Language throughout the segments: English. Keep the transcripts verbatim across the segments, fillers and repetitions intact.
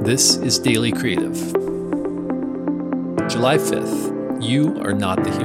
This is Daily Creative. July fifth. You are not the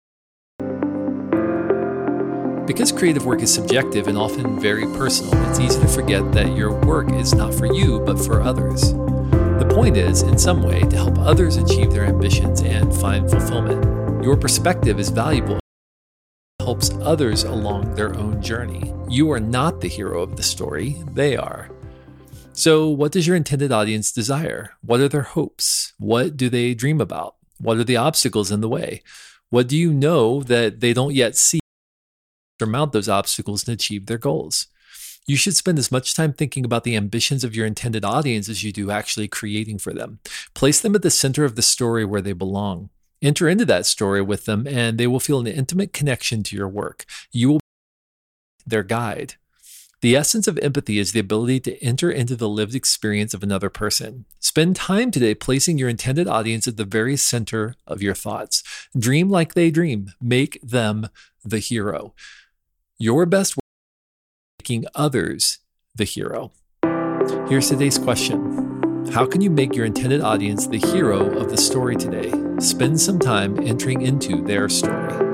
hero. Because creative work is subjective and often very personal, it's easy to forget that your work is not for you, but for others. The point is, in some way, to help others achieve their ambitions and find fulfillment. Your perspective is valuable. It helps others along their own journey. You are not the hero of the story, they are. So, what does your intended audience desire? What are their hopes? What do they dream about? What are the obstacles in the way? What do you know that they don't yet see to surmount those obstacles and achieve their goals? You should spend as much time thinking about the ambitions of your intended audience as you do actually creating for them. Place them at the center of the story where they belong. Enter into that story with them, and they will feel an intimate connection to your work. You will be their guide. The essence of empathy is the ability to enter into the lived experience of another person. Spend time today placing your intended audience at the very center of your thoughts. Dream like they dream. Make them the hero. Your best work is making others the hero. Here's today's question. How can you make your intended audience the hero of the story today? Spend some time entering into their story.